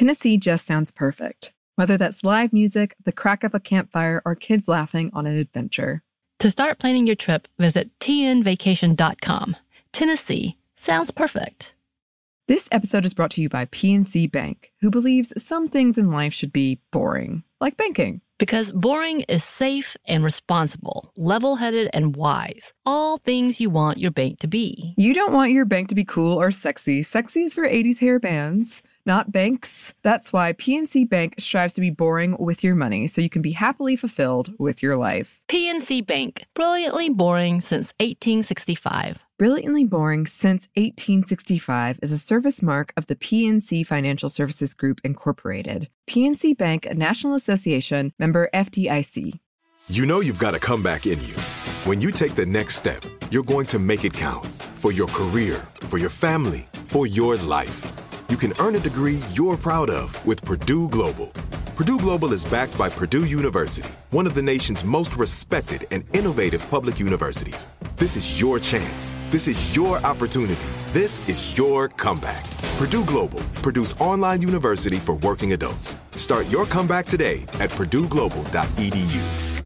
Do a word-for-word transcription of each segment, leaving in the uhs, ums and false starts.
Tennessee just sounds perfect. Whether that's live music, the crack of a campfire, or kids laughing on an adventure. To start planning your trip, visit T N vacation dot com. Tennessee sounds perfect. This episode is brought to you by P N C Bank, who believes some things in life should be boring, like banking. Because boring is safe and responsible, level-headed and wise. All things you want your bank to be. You don't want your bank to be cool or sexy. Sexy is for eighties hair bands, not banks. That's why P N C Bank strives to be boring with your money so you can be happily fulfilled with your life. P N C Bank, brilliantly boring since eighteen sixty-five. Brilliantly Boring Since eighteen sixty-five is a service mark of the P N C Financial Services Group, Incorporated. P N C Bank, a National Association, member F D I C. You know you've got a comeback in you. When you take the next step, you're going to make it count. For your career, for your family, for your life. You can earn a degree you're proud of with Purdue Global. Purdue Global is backed by Purdue University, one of the nation's most respected and innovative public universities. This is your chance. This is your opportunity. This is your comeback. Purdue Global, Purdue's online university for working adults. Start your comeback today at purdue global dot e d u.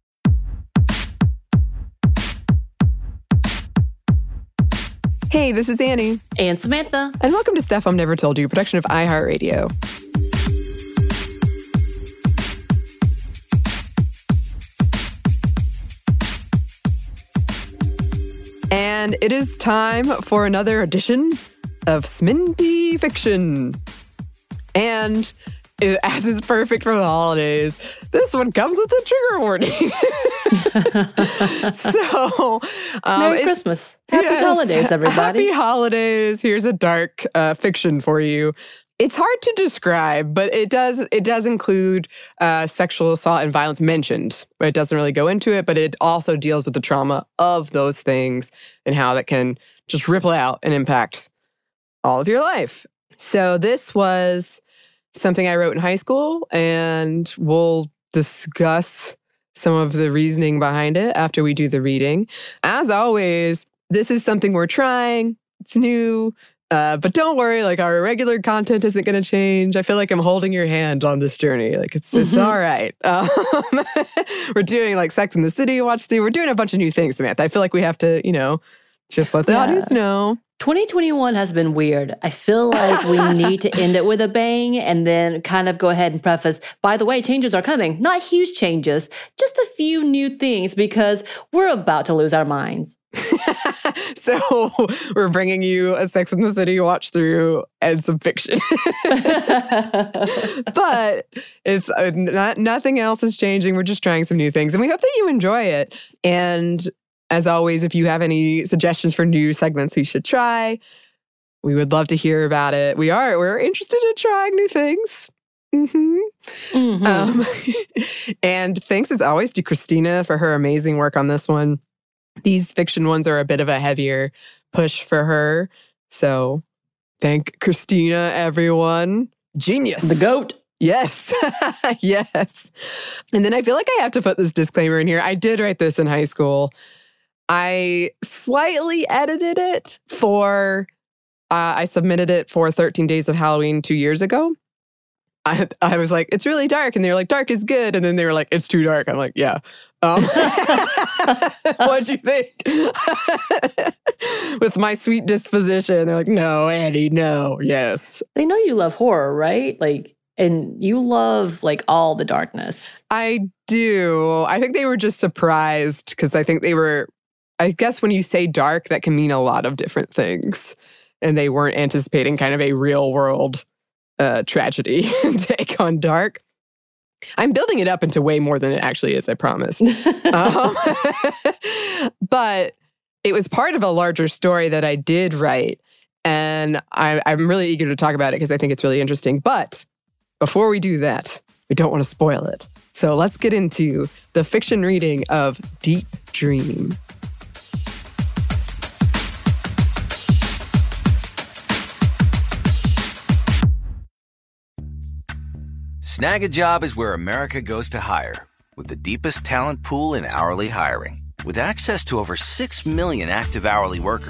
Hey, this is Annie. And Samantha. And welcome to Stuff I've Never Told You, production of iHeartRadio. And it is time for another edition of Sminty Fiction. And it, as is perfect for the holidays, this one comes with a trigger warning. so, um, Merry Christmas. Happy yes, holidays, everybody. Happy holidays. Here's a dark uh, fiction for you. It's hard to describe, but it does it does include uh, sexual assault and violence mentioned. It doesn't really go into it, but it also deals with the trauma of those things and how that can just ripple out and impact all of your life. So this was something I wrote in high school, and we'll discuss some of the reasoning behind it after we do the reading. As always, this is something we're trying. It's new. Uh, but don't worry, like our regular content isn't going to change. I feel like I'm holding your hand on this journey. Like it's mm-hmm. it's all right. Um, we're doing like Sex and the City, Watch the. We're doing a bunch of new things, Samantha. I feel like we have to, you know, just let the yeah. audience know. twenty twenty-one has been weird. I feel like we need to end it with a bang and then kind of go ahead and preface, by the way, changes are coming. Not huge changes, just a few new things because we're about to lose our minds. So we're bringing you a Sex and the City watch through and some fiction. But it's uh, not, nothing else is changing. We're just trying some new things. And we hope that you enjoy it. And as always, if you have any suggestions for new segments we should try, we would love to hear about it. We are, we're interested in trying new things. Mm-hmm. Mm-hmm. Um, and thanks as always to Christina for her amazing work on this one. These fiction ones are a bit of a heavier push for her. So thank Christina, everyone. Genius. The GOAT. Yes. Yes. And then I feel like I have to put this disclaimer in here. I did write this in high school. I slightly edited it for, uh, I submitted it for thirteen Days of Halloween two years ago. I, I was like, it's really dark. And they were like, dark is good. And then they were like, it's too dark. I'm like, yeah. Um, what'd you think? With my sweet disposition. They're like, no, Annie, no, yes. They know you love horror, right? Like, and you love like all the darkness. I do. I think they were just surprised because I think they were, I guess when you say dark, that can mean a lot of different things. And they weren't anticipating kind of a real world Uh, tragedy take on dark. I'm building it up into way more than it actually is, I promise. um, but it was part of a larger story that I did write. And I, I'm really eager to talk about it because I think it's really interesting. But before we do that, we don't want to spoil it. So let's get into the fiction reading of Deep Dream. Snag a Job is where America goes to hire, with the deepest talent pool in hourly hiring. With access to over six million active hourly workers,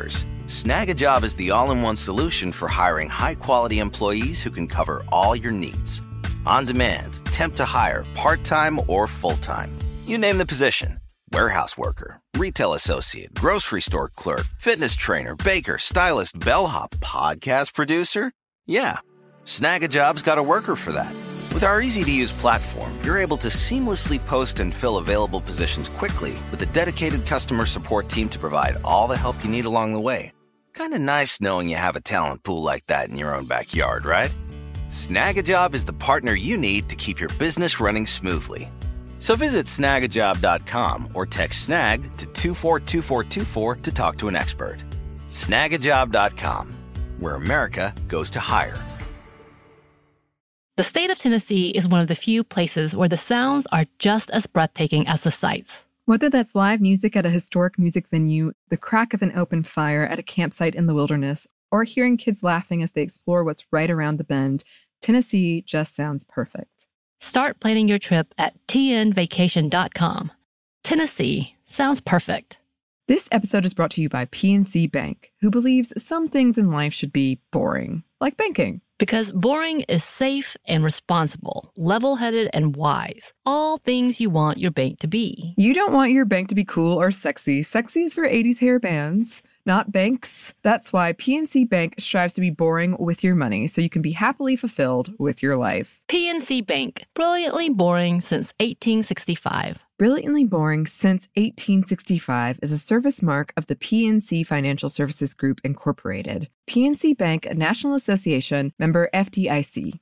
Snag a Job is the all-in-one solution for hiring high-quality employees who can cover all your needs. On demand, temp to hire, part-time or full-time. You name the position. Warehouse worker, retail associate, grocery store clerk, fitness trainer, baker, stylist, bellhop, podcast producer. Yeah, Snag a Job's got a worker for that. With our easy-to-use platform, you're able to seamlessly post and fill available positions quickly with a dedicated customer support team to provide all the help you need along the way. Kind of nice knowing you have a talent pool like that in your own backyard, right? Snag a Job is the partner you need to keep your business running smoothly. So visit snag a job dot com or text SNAG to two four two four two four to talk to an expert. snag a job dot com, where America goes to hire. The state of Tennessee is one of the few places where the sounds are just as breathtaking as the sights. Whether that's live music at a historic music venue, the crack of an open fire at a campsite in the wilderness, or hearing kids laughing as they explore what's right around the bend, Tennessee just sounds perfect. Start planning your trip at T N vacation dot com. Tennessee sounds perfect. This episode is brought to you by P N C Bank, who believes some things in life should be boring, like banking. Because boring is safe and responsible, level-headed and wise. All things you want your bank to be. You don't want your bank to be cool or sexy. Sexy is for eighties hair bands, not banks. That's why P N C Bank strives to be boring with your money so you can be happily fulfilled with your life. P N C Bank, brilliantly boring since eighteen sixty-five. Brilliantly Boring Since eighteen sixty-five is a service mark of the P N C Financial Services Group, Incorporated. P N C Bank, a National Association, member F D I C.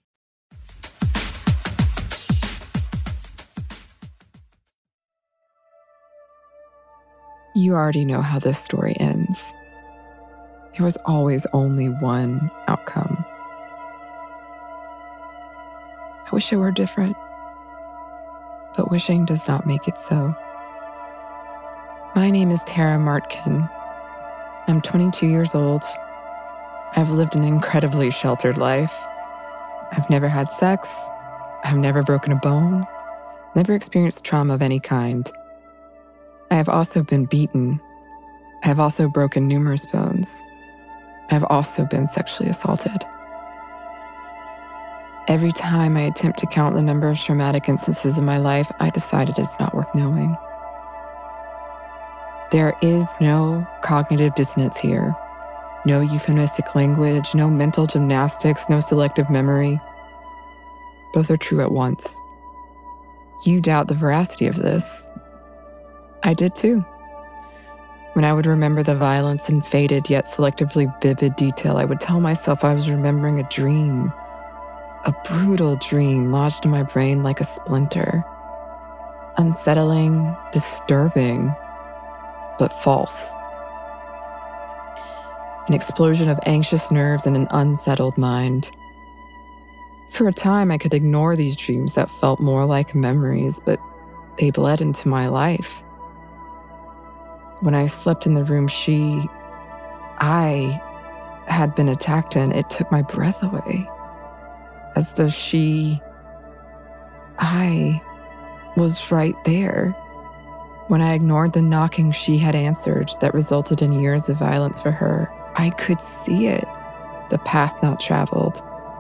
You already know how this story ends. There was always only one outcome. I wish it were different. But wishing does not make it so. My name is Tara Martkin. I'm twenty-two years old. I've lived an incredibly sheltered life. I've never had sex. I've never broken a bone. Never experienced trauma of any kind. I have also been beaten. I have also broken numerous bones. I have also been sexually assaulted. Every time I attempt to count the number of traumatic instances in my life, I decided it's not worth knowing. There is no cognitive dissonance here. No euphemistic language, no mental gymnastics, no selective memory. Both are true at once. You doubt the veracity of this. I did too. When I would remember the violence in faded yet selectively vivid detail, I would tell myself I was remembering a dream. A brutal dream lodged in my brain like a splinter. Unsettling, disturbing, but false. An explosion of anxious nerves and an unsettled mind. For a time, I could ignore these dreams that felt more like memories, but they bled into my life. When I slept in the room she, I, had been attacked in, it took my breath away. As though she, I, was right there. When I ignored the knocking she had answered that resulted in years of violence for her, I could see it, the path not traveled.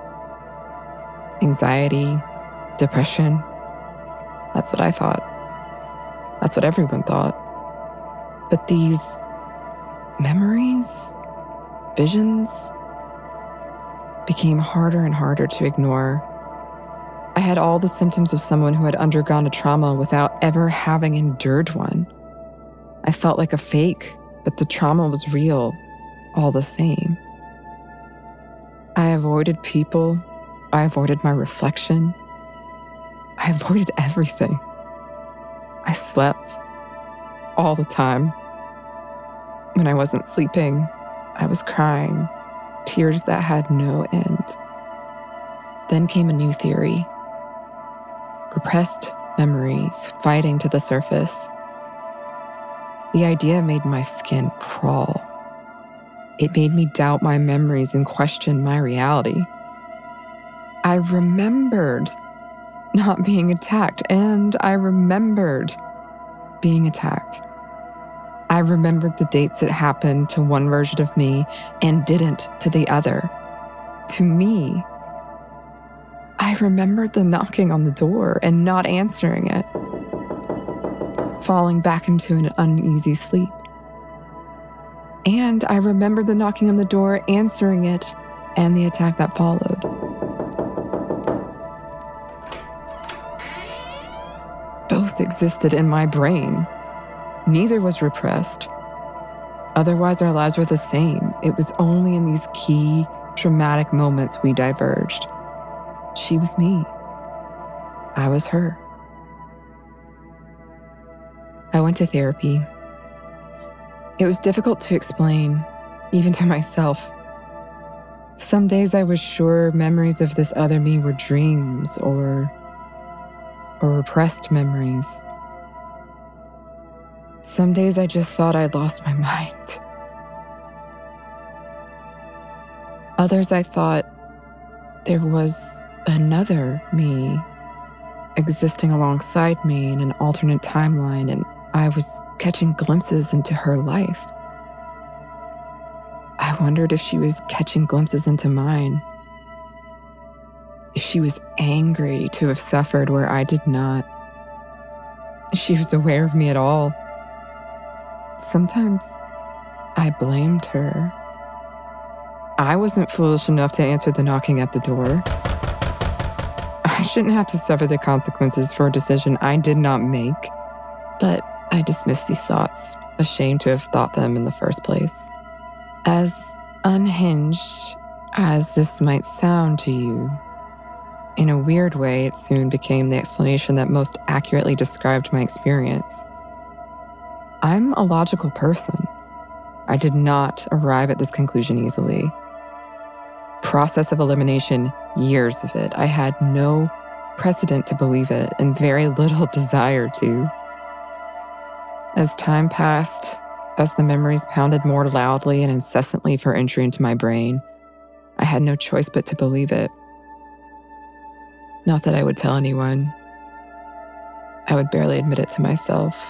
Anxiety, depression, that's what I thought. That's what everyone thought. But these memories, visions, became harder and harder to ignore. I had all the symptoms of someone who had undergone a trauma without ever having endured one. I felt like a fake, but the trauma was real, all the same. I avoided people. I avoided my reflection. I avoided everything. I slept all the time. When I wasn't sleeping, I was crying. Tears that had no end. Then came a new theory. Repressed memories fighting to the surface. The idea made my skin crawl. It made me doubt my memories and question my reality. I remembered not being attacked, and I remembered being attacked. I remembered the dates it happened to one version of me and didn't to the other. To me, I remembered the knocking on the door and not answering it, falling back into an uneasy sleep. And I remembered the knocking on the door, answering it, and the attack that followed. Both existed in my brain. Neither was repressed. Otherwise, our lives were the same. It was only in these key, traumatic moments we diverged. She was me. I was her. I went to therapy. It was difficult to explain, even to myself. Some days I was sure memories of this other me were dreams or, or repressed memories. Some days I just thought I'd lost my mind. Others I thought there was another me existing alongside me in an alternate timeline, and I was catching glimpses into her life. I wondered if she was catching glimpses into mine. If she was angry to have suffered where I did not. If she was aware of me at all. Sometimes I blamed her. I wasn't foolish enough to answer the knocking at the door. I shouldn't have to suffer the consequences for a decision I did not make. But I dismissed these thoughts, ashamed to have thought them in the first place. As unhinged as this might sound to you, in a weird way, it soon became the explanation that most accurately described my experience. I'm a logical person. I did not arrive at this conclusion easily. Process of elimination, years of it. I had no precedent to believe it and very little desire to. As time passed, as the memories pounded more loudly and incessantly for entry into my brain, I had no choice but to believe it. Not that I would tell anyone. I would barely admit it to myself.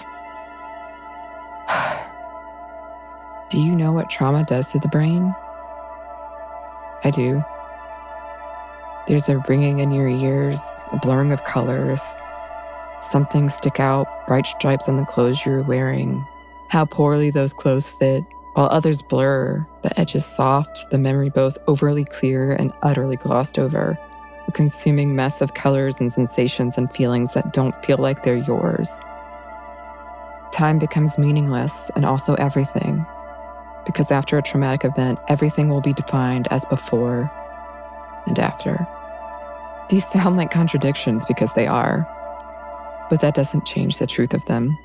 Do you know what trauma does to the brain? I do. There's a ringing in your ears, a blurring of colors. Some things stick out, bright stripes on the clothes you're wearing, how poorly those clothes fit, while others blur, the edges soft, the memory both overly clear and utterly glossed over, a consuming mess of colors and sensations and feelings that don't feel like they're yours. Time becomes meaningless and also everything, because after a traumatic event, everything will be defined as before and after. These sound like contradictions because they are, but that doesn't change the truth of them.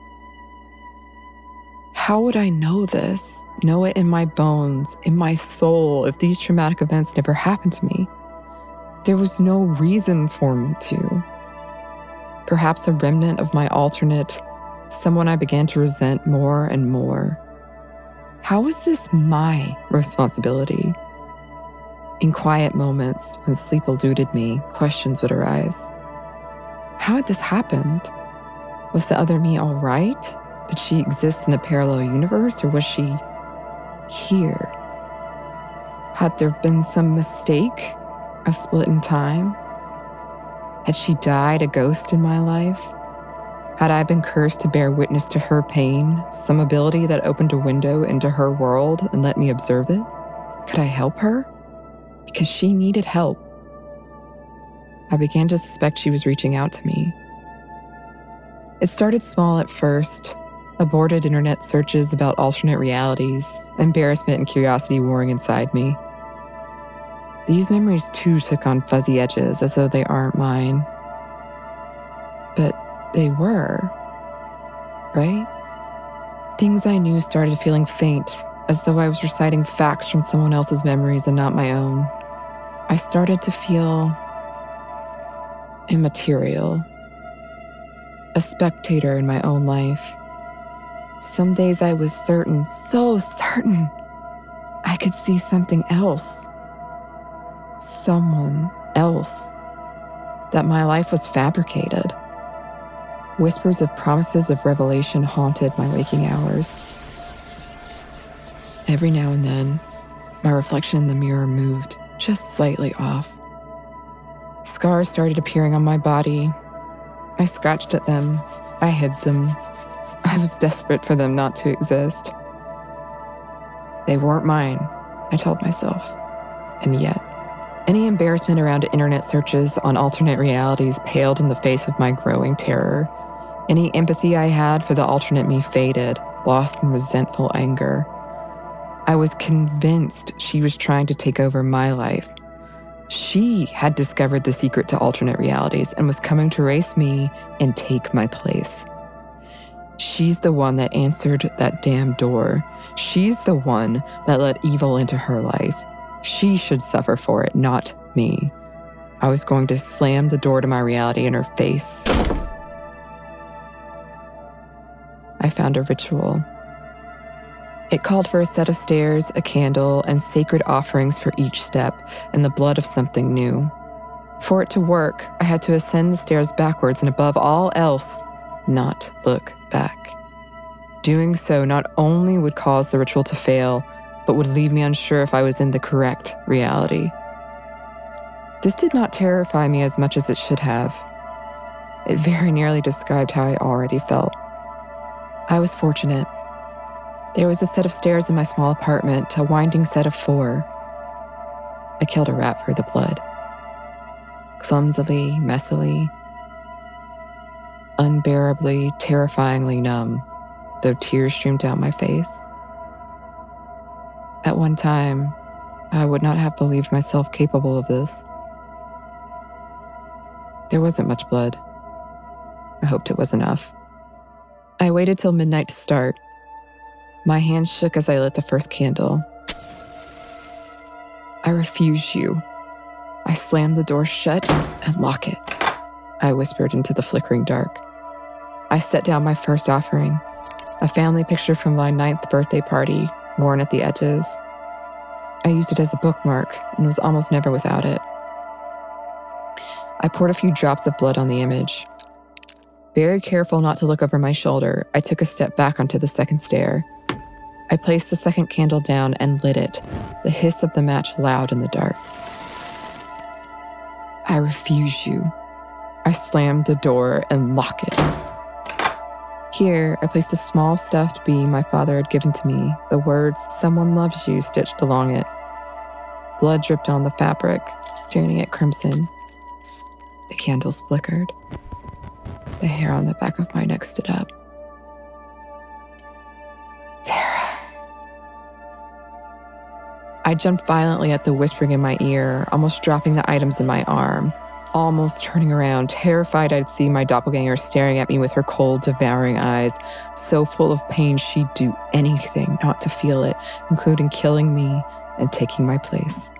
How would I know this, know it in my bones, in my soul, if these traumatic events never happened to me? There was no reason for me to. Perhaps a remnant of my alternate, someone I began to resent more and more. How was this my responsibility? In quiet moments, when sleep eluded me, questions would arise. How had this happened? Was the other me all right? Did she exist in a parallel universe, or was she here? Had there been some mistake, a split in time? Had she died a ghost in my life? Had I been cursed to bear witness to her pain, some ability that opened a window into her world and let me observe it? Could I help her? Because she needed help. I began to suspect she was reaching out to me. It started small at first, aborted internet searches about alternate realities, embarrassment and curiosity warring inside me. These memories too took on fuzzy edges as though they aren't mine. But they were, right? Things I knew started feeling faint, as though I was reciting facts from someone else's memories and not my own. I started to feel immaterial, a spectator in my own life. Some days I was certain, so certain, I could see something else, someone else, that my life was fabricated. Whispers of promises of revelation haunted my waking hours. Every now and then, my reflection in the mirror moved just slightly off. Scars started appearing on my body. I scratched at them. I hid them. I was desperate for them not to exist. They weren't mine, I told myself. And yet, any embarrassment around internet searches on alternate realities paled in the face of my growing terror. Any empathy I had for the alternate me faded, lost in resentful anger. I was convinced she was trying to take over my life. She had discovered the secret to alternate realities and was coming to erase me and take my place. She's the one that answered that damn door. She's the one that let evil into her life. She should suffer for it, not me. I was going to slam the door to my reality in her face. I found a ritual. It called for a set of stairs, a candle, and sacred offerings for each step, and the blood of something new. For it to work, I had to ascend the stairs backwards and above all else, not look back. Doing so not only would cause the ritual to fail, but would leave me unsure if I was in the correct reality. This did not terrify me as much as it should have. It very nearly described how I already felt. I was fortunate. There was a set of stairs in my small apartment, a winding set of four. I killed a rat for the blood. Clumsily, messily, unbearably, terrifyingly numb, though tears streamed down my face. At one time, I would not have believed myself capable of this. There wasn't much blood. I hoped it was enough. I waited till midnight to start. My hands shook as I lit the first candle. I refuse you. I slammed the door shut and lock it, I whispered into the flickering dark. I set down my first offering, a family picture from my ninth birthday party, worn at the edges. I used it as a bookmark and was almost never without it. I poured a few drops of blood on the image. Very careful not to look over my shoulder, I took a step back onto the second stair. I placed the second candle down and lit it, the hiss of the match loud in the dark. I refuse you. I slammed the door and lock it. Here, I placed a small stuffed bee my father had given to me, the words, "Someone loves you," stitched along it. Blood dripped on the fabric, staining it crimson. The candles flickered. The hair on the back of my neck stood up. Tara. I jumped violently at the whispering in my ear, almost dropping the items in my arm, almost turning around, terrified I'd see my doppelganger staring at me with her cold, devouring eyes, so full of pain she'd do anything not to feel it, including killing me and taking my place.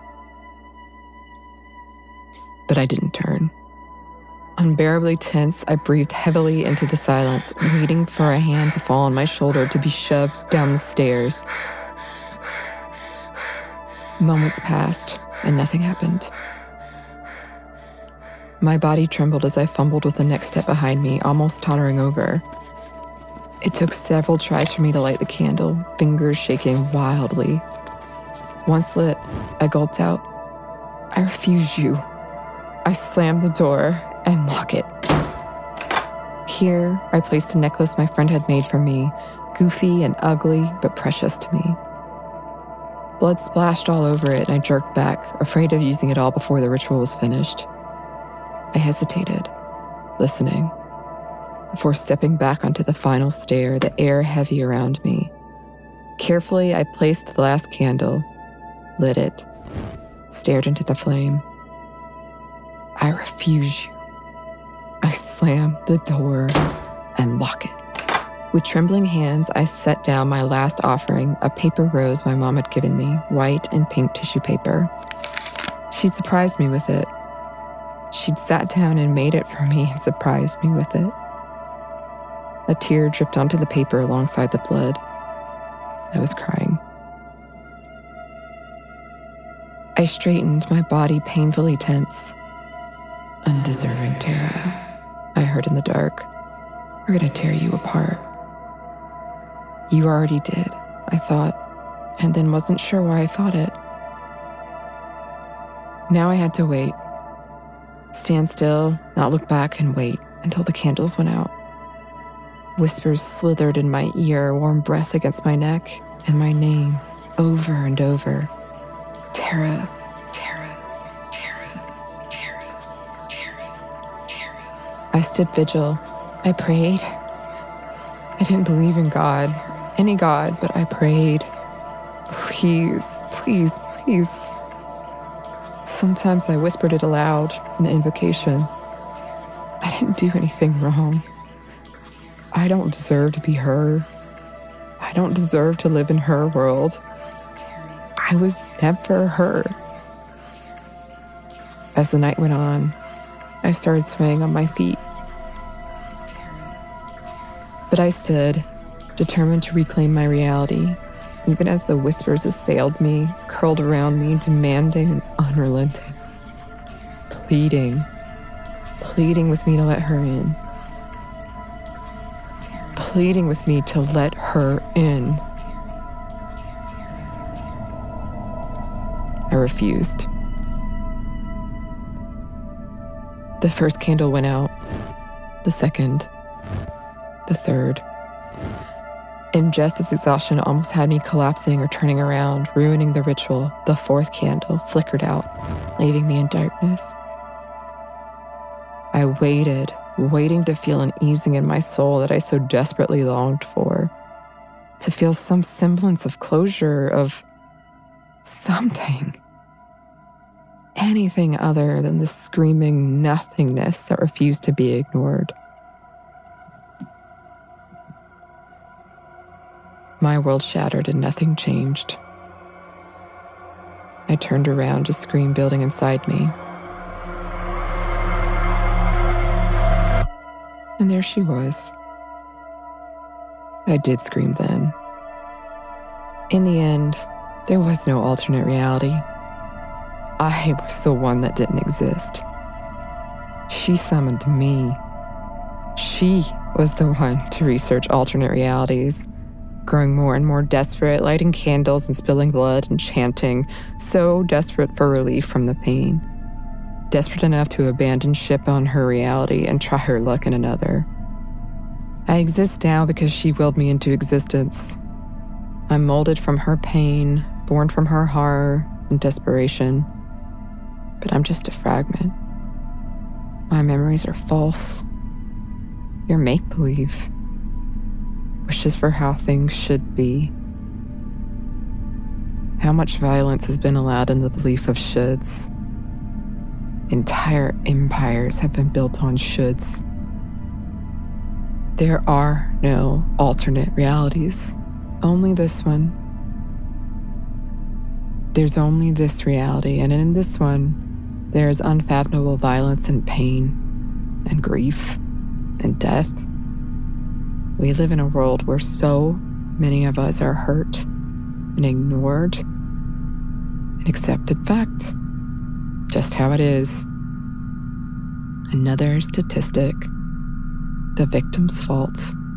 But I didn't turn. Unbearably tense, I breathed heavily into the silence, waiting for a hand to fall on my shoulder to be shoved down the stairs. Moments passed, and nothing happened. My body trembled as I fumbled with the next step behind me, almost tottering over. It took several tries for me to light the candle, fingers shaking wildly. Once lit, I gulped out, "I refuse you." I slammed the door and lock it. Here, I placed a necklace my friend had made for me, goofy and ugly, but precious to me. Blood splashed all over it, and I jerked back, afraid of using it all before the ritual was finished. I hesitated, listening, before stepping back onto the final stair, the air heavy around me. Carefully, I placed the last candle, lit it, stared into the flame. I refuse you. I slam the door and lock it. With trembling hands, I set down my last offering, a paper rose my mom had given me, white and pink tissue paper. She'd surprised me with it. She'd sat down and made it for me and surprised me with it. A tear dripped onto the paper alongside the blood. I was crying. I straightened, my body painfully tense. "Undeserving Tara," I heard in the dark. "We're gonna tear you apart." You already did, I thought, and then wasn't sure why I thought it. Now I had to wait. Stand still, not look back, and wait until the candles went out. Whispers slithered in my ear, warm breath against my neck, and my name over and over. Tara, Tara, Tara, Tara, Tara, Tara. I stood vigil. I prayed. I didn't believe in God, any God, but I prayed. Please, please, please. Sometimes I whispered it aloud in the invocation. I didn't do anything wrong. I don't deserve to be her. I don't deserve to live in her world. I was never her. As the night went on, I started swaying on my feet. But I stood, determined to reclaim my reality, even as the whispers assailed me, curled around me, demanding and unrelenting, pleading, pleading with me to let her in, pleading with me to let her in. I refused. The first candle went out, the second, the third. And just as exhaustion almost had me collapsing or turning around, ruining the ritual, the fourth candle flickered out, leaving me in darkness. I waited, waiting to feel an easing in my soul that I so desperately longed for, to feel some semblance of closure, of something. Anything other than the screaming nothingness that refused to be ignored. My world shattered and nothing changed. I turned around to scream building inside me. And there she was. I did scream then. In the end, there was no alternate reality. I was the one that didn't exist. She summoned me. She was the one to research alternate realities, growing more and more desperate, lighting candles and spilling blood and chanting, so desperate for relief from the pain. Desperate enough to abandon ship on her reality and try her luck in another. I exist now because she willed me into existence. I'm molded from her pain, born from her horror and desperation. But I'm just a fragment. My memories are false. You're make-believe. Wishes for how things should be. How much violence has been allowed in the belief of shoulds? Entire empires have been built on shoulds. There are no alternate realities. Only this one. There's only this reality, and in this one, there is unfathomable violence and pain, and grief, and death. We live in a world where so many of us are hurt and ignored, an accepted fact, just how it is. Another statistic, the victim's fault.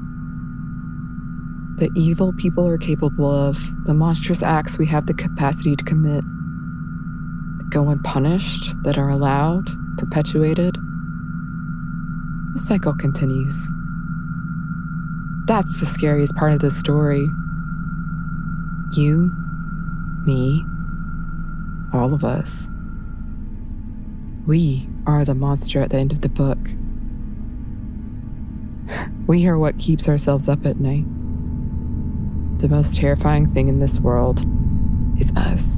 The evil people are capable of, the monstrous acts we have the capacity to commit, that go unpunished, that are allowed, perpetuated. The cycle continues. That's the scariest part of this story. You, me, all of us. We are the monster at the end of the book. We are what keeps ourselves up at night. The most terrifying thing in this world is us.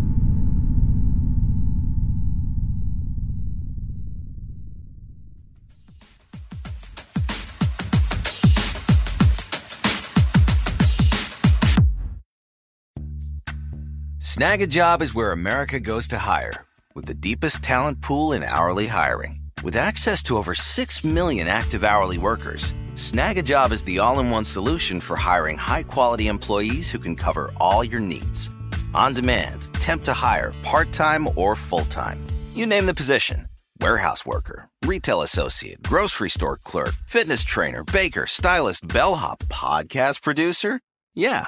Snag a Job is where America goes to hire, with the deepest talent pool in hourly hiring. With access to over six million active hourly workers, Snag a Job is the all-in-one solution for hiring high-quality employees who can cover all your needs. On demand, temp to hire, part-time or full-time. You name the position. Warehouse worker, retail associate, grocery store clerk, fitness trainer, baker, stylist, bellhop, podcast producer. Yeah,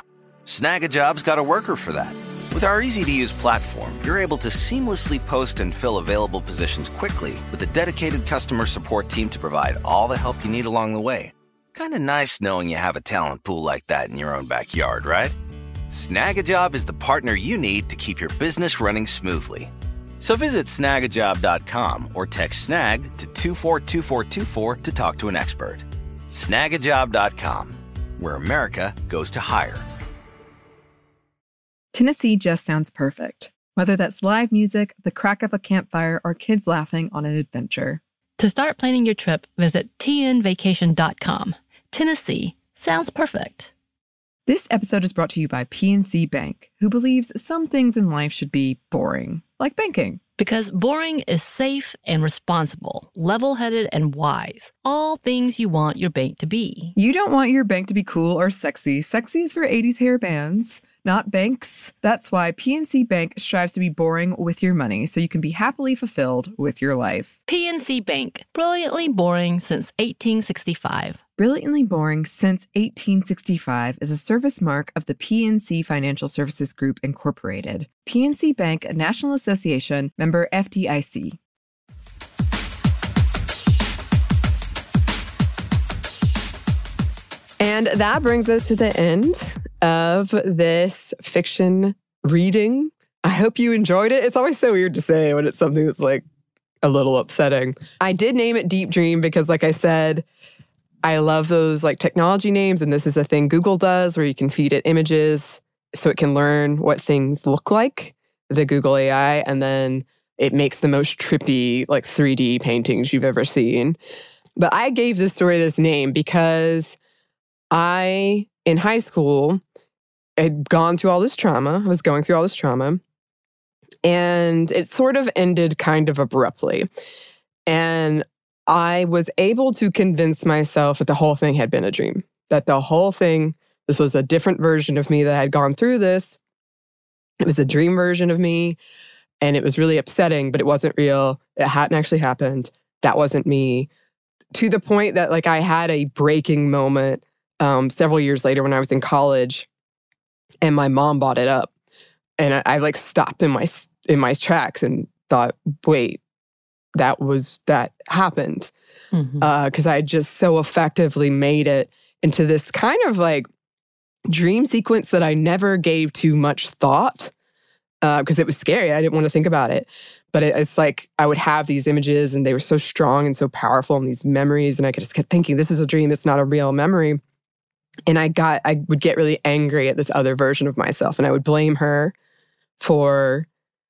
Snag a Job's got a worker for that. With our easy-to-use platform, you're able to seamlessly post and fill available positions quickly with a dedicated customer support team to provide all the help you need along the way. Kind of nice knowing you have a talent pool like that in your own backyard, right? Snag a Job is the partner you need to keep your business running smoothly. So visit snag a job dot com or text SNAG to two four two four two four to talk to an expert. snag a job dot com, where America goes to hire. Tennessee just sounds perfect, whether that's live music, the crack of a campfire, or kids laughing on an adventure. To start planning your trip, visit t n vacation dot com. Tennessee sounds perfect. This episode is brought to you by P N C Bank, who believes some things in life should be boring, like banking. Because boring is safe and responsible, level-headed and wise. All things you want your bank to be. You don't want your bank to be cool or sexy. Sexy is for eighties hair bands, not banks. That's why P N C Bank strives to be boring with your money so you can be happily fulfilled with your life. P N C Bank, brilliantly boring since eighteen sixty-five. Brilliantly Boring Since eighteen sixty-five is a service mark of the P N C Financial Services Group, Incorporated. P N C Bank, a National Association, member F D I C. And that brings us to the end of this fiction reading. I hope you enjoyed it. It's always so weird to say when it's something that's like a little upsetting. I did name it Deep Dream because, like I said, I love those like technology names, and this is a thing Google does where you can feed it images so it can learn what things look like, the Google A I, and then it makes the most trippy like three D paintings you've ever seen. But I gave this story this name because I, in high school, had gone through all this trauma. I was going through all this trauma, and it sort of ended kind of abruptly. And I was able to convince myself that the whole thing had been a dream, that the whole thing, this was a different version of me that had gone through this. It was a dream version of me, and it was really upsetting, but it wasn't real. It hadn't actually happened. That wasn't me. To the point that like I had a breaking moment um, several years later when I was in college, and my mom brought it up, and I, I like stopped in my in my tracks and thought, wait. That was, that happened. Mm-hmm. Uh, because I just so effectively made it into this kind of like dream sequence that I never gave too much thought because uh, it was scary. I didn't want to think about it. But it, it's like I would have these images and they were so strong and so powerful and these memories. And I could just kept thinking, this is a dream. It's not a real memory. And I got, I would get really angry at this other version of myself. And I would blame her for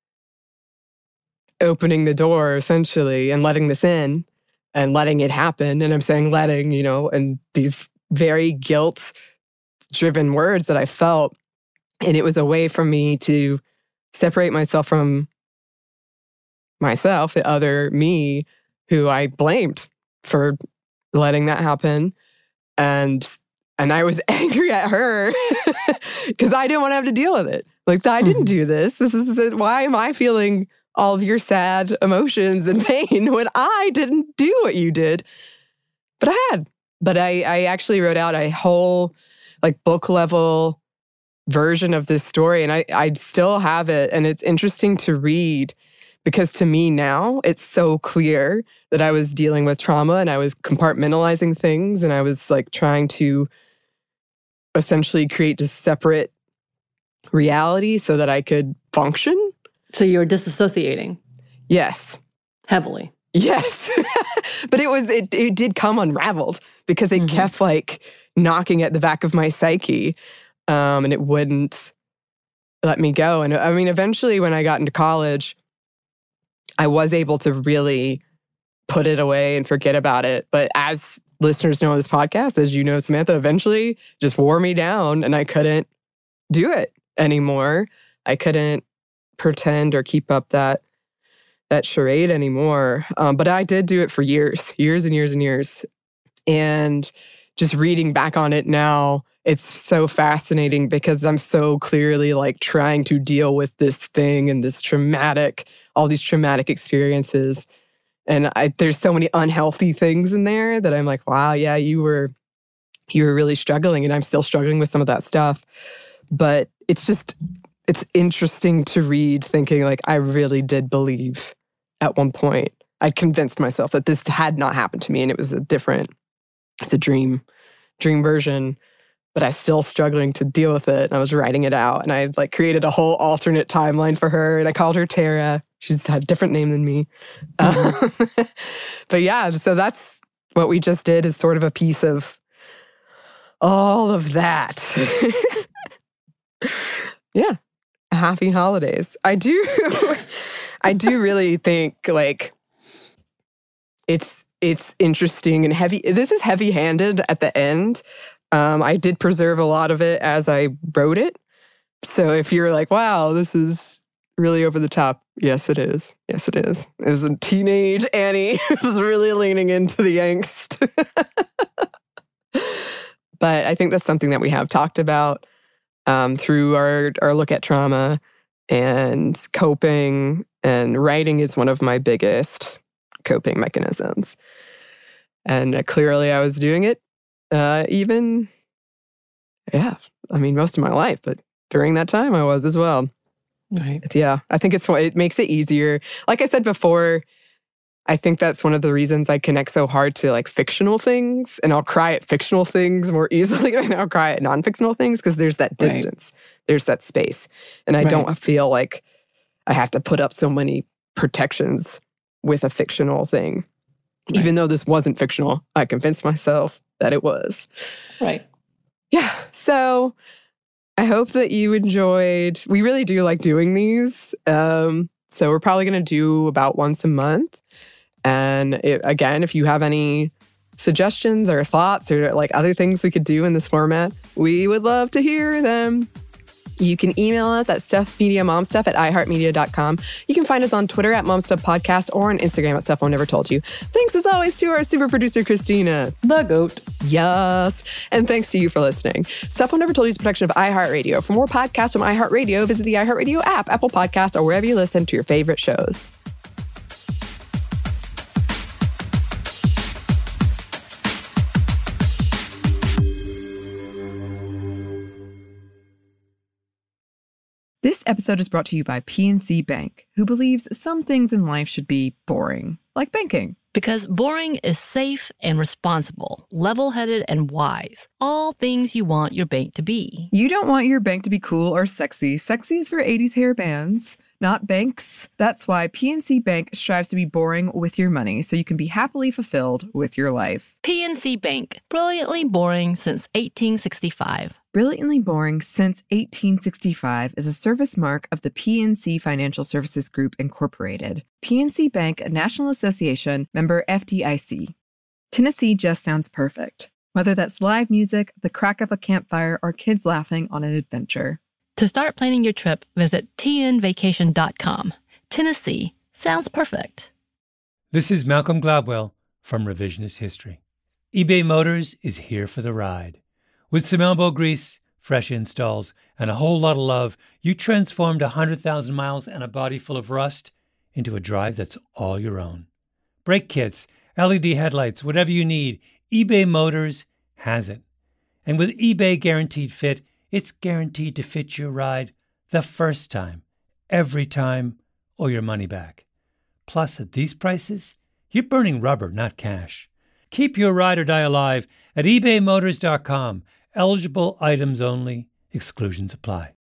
opening the door essentially and letting this in and letting it happen. And I'm saying letting, you know, and these very guilt driven words that I felt. And it was a way for me to separate myself from myself, the other me who I blamed for letting that happen. And and I was angry at her because I didn't want to have to deal with it. Like, I didn't do this. This is why am I feeling all of your sad emotions and pain when I didn't do what you did? But I had. But I, I actually wrote out a whole like book level version of this story, and I, I still have it. And it's interesting to read because to me now, it's so clear that I was dealing with trauma and I was compartmentalizing things and I was like trying to essentially create this separate reality so that I could function. So you're disassociating? Yes. Heavily? Yes. But it was, it, it did come unraveled because it mm-hmm. kept like knocking at the back of my psyche um, and it wouldn't let me go. And I mean, eventually when I got into college, I was able to really put it away and forget about it. But as listeners know on this podcast, as you know, Samantha, eventually just wore me down and I couldn't do it anymore. I couldn't pretend or keep up that that charade anymore. Um, but I did do it for years, years and years and years. And just reading back on it now, it's so fascinating because I'm so clearly like trying to deal with this thing and this traumatic, all these traumatic experiences. And I, there's so many unhealthy things in there that I'm like, wow, yeah, you were, you were really struggling, and I'm still struggling with some of that stuff. But it's just, it's interesting to read thinking like I really did believe at one point. I'd convinced myself that this had not happened to me and it was a different, it's a dream, dream version. But I was still struggling to deal with it. And I was writing it out. And I like created a whole alternate timeline for her. And I called her Tara. She's had a different name than me. Mm-hmm. Um, but yeah, so that's what we just did is sort of a piece of all of that. Yeah. Happy holidays. I do, I do really think like it's, it's interesting and heavy. This is heavy-handed at the end. Um, I did preserve a lot of it as I wrote it. So if you're like, wow, this is really over the top. Yes, it is. Yes, it is. It was a teenage Annie. It was really leaning into the angst. But I think that's something that we have talked about um, through our, our look at trauma and coping. And writing is one of my biggest coping mechanisms. And uh, clearly I was doing it. Uh, even, yeah, I mean, most of my life, but during that time I was as well. Right. It's, yeah, I think it's what it makes it easier. Like I said before, I think that's one of the reasons I connect so hard to like fictional things, and I'll cry at fictional things more easily than I'll cry at non-fictional things because there's that distance, right. There's that space, and I right. don't feel like I have to put up so many protections with a fictional thing. Right. Even though this wasn't fictional, I convinced myself that it was. Right. Yeah. So I hope that you enjoyed. We really do like doing these. Um, so we're probably going to do about once a month. And it, again, if you have any suggestions or thoughts or like other things we could do in this format, we would love to hear them. You can email us at stuffmediamomstuff at i heart media dot com. You can find us on Twitter at momstuffpodcast or on Instagram at Stuff Mom Never Told You. Thanks as always to our super producer, Christina. The GOAT. Yes. And thanks to you for listening. Stuff Mom Never Told You is a production of iHeartRadio. For more podcasts from iHeartRadio, visit the iHeartRadio app, Apple Podcasts, or wherever you listen to your favorite shows. This episode is brought to you by P N C Bank, who believes some things in life should be boring, like banking. Because boring is safe and responsible, level-headed and wise. All things you want your bank to be. You don't want your bank to be cool or sexy. Sexy is for eighties hair bands, not banks. That's why P N C Bank strives to be boring with your money so you can be happily fulfilled with your life. P N C Bank, brilliantly boring since eighteen sixty-five. Brilliantly Boring Since eighteen sixty-five is a service mark of the P N C Financial Services Group, Incorporated. P N C Bank, a National Association, member F D I C. Tennessee just sounds perfect. Whether that's live music, the crack of a campfire, or kids laughing on an adventure. To start planning your trip, visit T N vacation dot com. Tennessee sounds perfect. This is Malcolm Gladwell from Revisionist History. eBay Motors is here for the ride. With some elbow grease, fresh installs, and a whole lot of love, you transformed one hundred thousand miles and a body full of rust into a drive that's all your own. Brake kits, L E D headlights, whatever you need, eBay Motors has it. And with eBay Guaranteed Fit, it's guaranteed to fit your ride the first time, every time, or your money back. Plus, at these prices, you're burning rubber, not cash. Keep your ride or die alive at ebay motors dot com. Eligible items only. Exclusions apply.